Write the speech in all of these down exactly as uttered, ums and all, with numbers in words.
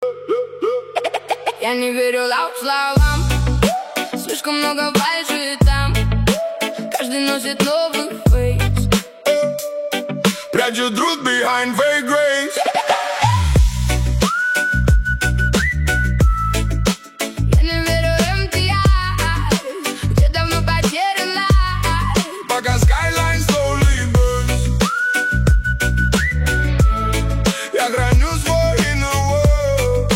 Я не верю лаут словам, слишком много фальши там. Каждый носит новый фейс, прячет труд behind fake grace. Я не верю эм ти ай, где давно потерян лайф. Пока skyline slowly burns, я храню свой inner world.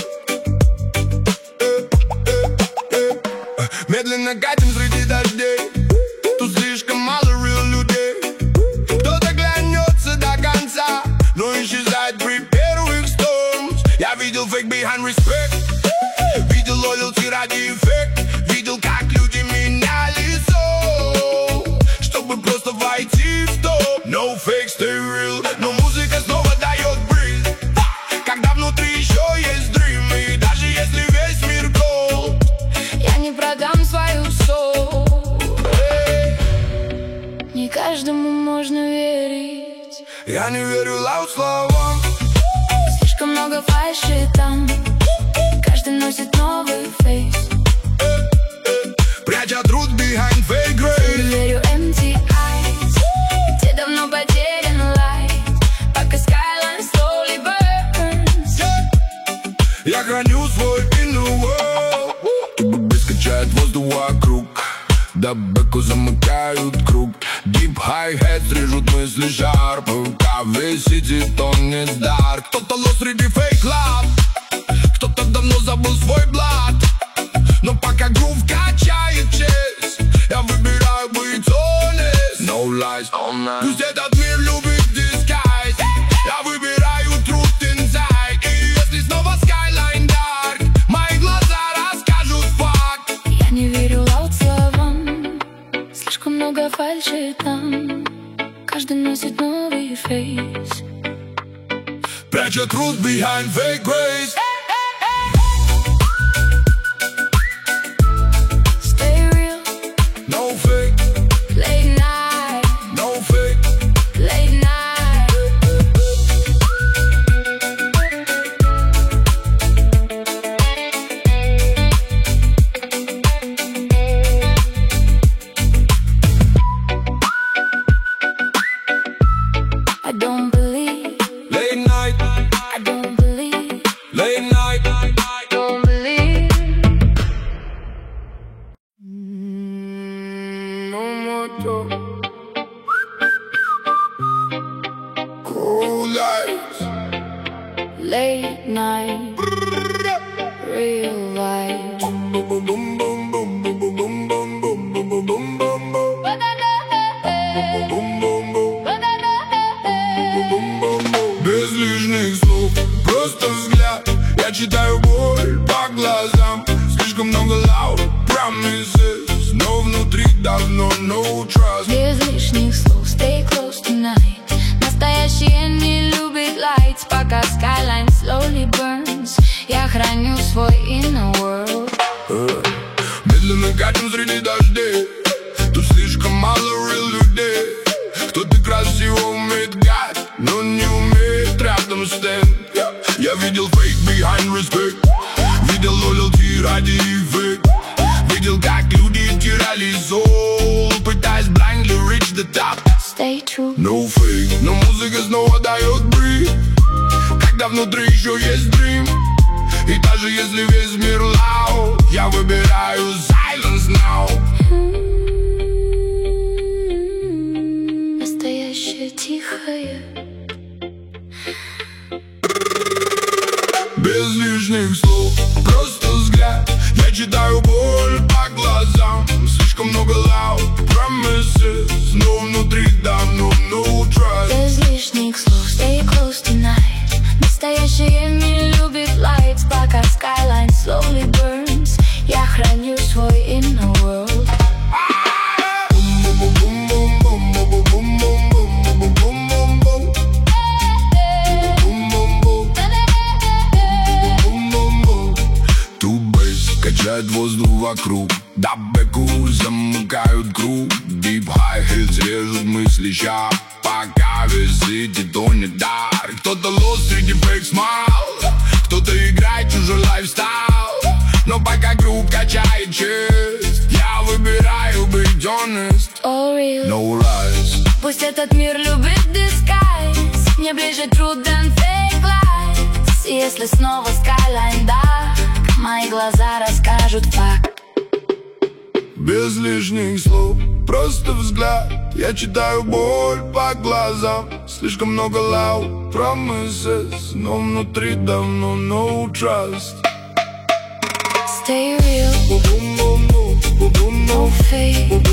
Медленно катим среди дождей, тут слишком мало real людей. Кто-то клянется до конца, но исчезает при первых storms. Я видел fake behind respect, видел loyalty ради эффект, видел, как люди меняли soul, чтобы просто войти в топ. No fake, stay real, но музыка снова дает бриз, когда внутри еще есть dream. И даже если весь мир gold, я не продам свою soul. Не каждому можно верить, я не верю лаут словам. слишком много фальши там. Каждый носит новый фейс, пряча труд behind fake не grace. верю эм ти ай, где давно потерян лайф. Пока skyline slowly burns, Я храню свой inner world. ТББ скачает воздух вокруг, до бэку замыкают круг. Deep hi-hats режут мысли шарп, пока весь сити тонет дар. Кто-то лос среди fake love, кто-то давно забыл свой блат. Но пока грув качает честь, я выбираю быть honest. No lies, пусть этот мир любит disguise, я выбираю truth inside. И если снова skyline dark, мои глаза расскажут факт. я не верю лаут словам, слишком много фальши там. Каждый носит новый фейс, пряча труд behind fake grace. stay real, No fake, late night, no fake. late night. I don't believe, Late night, I don't believe, late night. don't believe. No more talk. Cool lights. Late night, real life. Boom boom boom boom boom boom boom boom boom boom boom boom boom boom boom. Boom boom boom. Без лишних слов, просто взгляд. Я читаю боль по глазам. Слишком много loud promises, но внутри давно no trust. Без лишних слов, stay close tonight. Настоящее не любит lights, пока skyline slowly burns. Я храню свой inner world. Медленно катим среди дождей, тут слишком мало real людей. Кто-то красиво умеет гад, но не умеет рядом стенд. Я видел fake behind respect, видел loyalty ради эффект, видел, как люди теряли soul, пытаясь blindly reach the top. Stay true, No fake, но музыка снова дает бриф, когда внутри еще есть dream. И даже если весь мир loud, я выбираю silence now. настоящее тихое. Без лишних слов, просто взгляд. Я читаю боль по глазам. Слишком много loud promises, но внутри давно no trust. Без лишних слов, stay close tonight. Настоящее не любит lights, пока skyline slowly burns. Я храню свой inner world. Качает воздух вокруг, до бэку замыкают круг. Deep hi-hats режут мысли ща, пока весь сити тонет дар. Кто-то лос среди fake smile, кто кто-то играет чужой лайфстайл, но пока групп качает честь, я выбираю быть honest. All real. No lies. Пусть этот мир любит disguise, мне ближе truth than fake lies. И если снова skyline, да, мои глаза расскажут факт. Без лишних слов, просто взгляд, я читаю боль по глазам. Слишком много loud promises, но внутри давно no trust. Stay real, No no fake.